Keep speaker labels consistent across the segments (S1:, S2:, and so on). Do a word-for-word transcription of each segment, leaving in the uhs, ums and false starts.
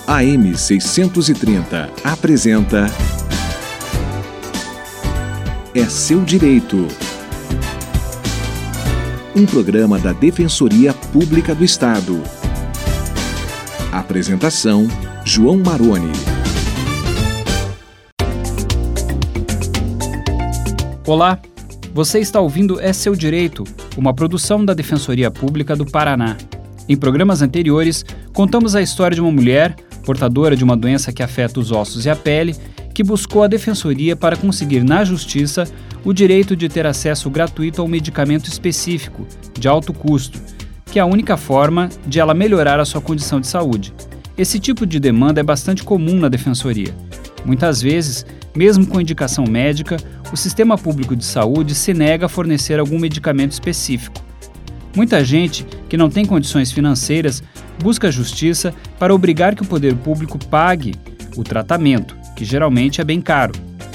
S1: A M seiscentos e trinta apresenta É Seu Direito. Um programa da Defensoria Pública do Estado. Apresentação: João Maroni.
S2: Olá, você está ouvindo É Seu Direito, uma produção da Defensoria Pública do Paraná. Em programas anteriores, contamos a história de uma mulher, portadora de uma doença que afeta os ossos e a pele, que buscou a Defensoria para conseguir na Justiça o direito de ter acesso gratuito a um medicamento específico, de alto custo, que é a única forma de ela melhorar a sua condição de saúde. Esse tipo de demanda é bastante comum na Defensoria. Muitas vezes, mesmo com indicação médica, o Sistema Público de Saúde se nega a fornecer algum medicamento específico. Muita gente que não tem condições financeiras busca a Justiça para obrigar que o poder público pague o tratamento, que geralmente é bem caro.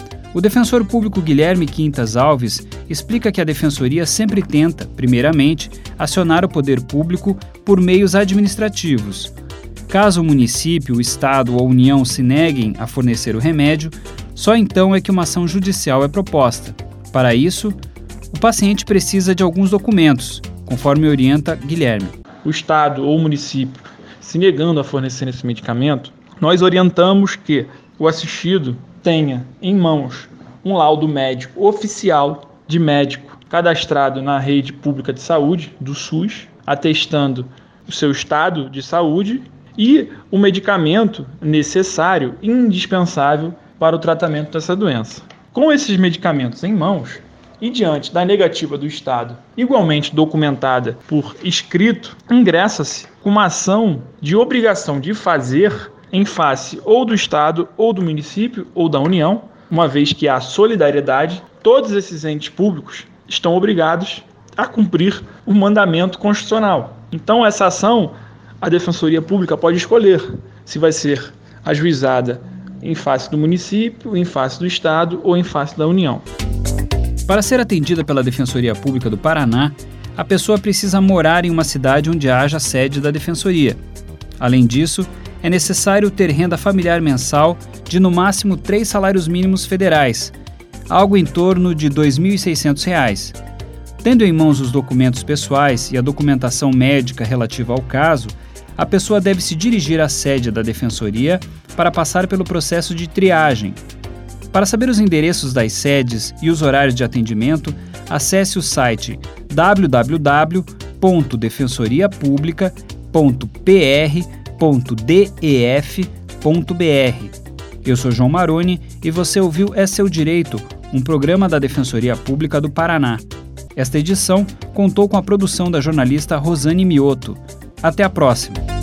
S2: O defensor público Guilherme Quintas Alves explica que a Defensoria sempre tenta, primeiramente, acionar o poder público por meios administrativos. Caso o município, o Estado ou a União se neguem a fornecer o remédio, só então é que uma ação judicial é proposta. Para isso, o paciente precisa de alguns documentos, conforme orienta Guilherme.
S3: O Estado ou o município se negando a fornecer esse medicamento, nós orientamos que o assistido tenha em mãos um laudo médico oficial de médico cadastrado na rede pública de saúde, do SUS, atestando o seu estado de saúde e o medicamento necessário, indispensável para o tratamento dessa doença. Com esses medicamentos em mãos, e diante da negativa do Estado, igualmente documentada por escrito, ingressa-se com uma ação de obrigação de fazer em face ou do Estado, ou do município, ou da União, uma vez que há solidariedade, todos esses entes públicos estão obrigados a cumprir o mandamento constitucional. Então, essa ação, a Defensoria Pública pode escolher se vai ser ajuizada em face do município, em face do Estado ou em face da União.
S2: Para ser atendida pela Defensoria Pública do Paraná, a pessoa precisa morar em uma cidade onde haja sede da Defensoria. Além disso, é necessário ter renda familiar mensal de no máximo três salários mínimos federais, algo em torno de dois mil e seiscentos reais. Tendo em mãos os documentos pessoais e a documentação médica relativa ao caso, a pessoa deve se dirigir à sede da Defensoria para passar pelo processo de triagem. Para saber os endereços das sedes e os horários de atendimento, acesse o site w w w ponto defensoria publica ponto p r ponto d e f ponto b r. Eu sou João Maroni e você ouviu É Seu Direito, um programa da Defensoria Pública do Paraná. Esta edição contou com a produção da jornalista Rosane Mioto. Até a próxima!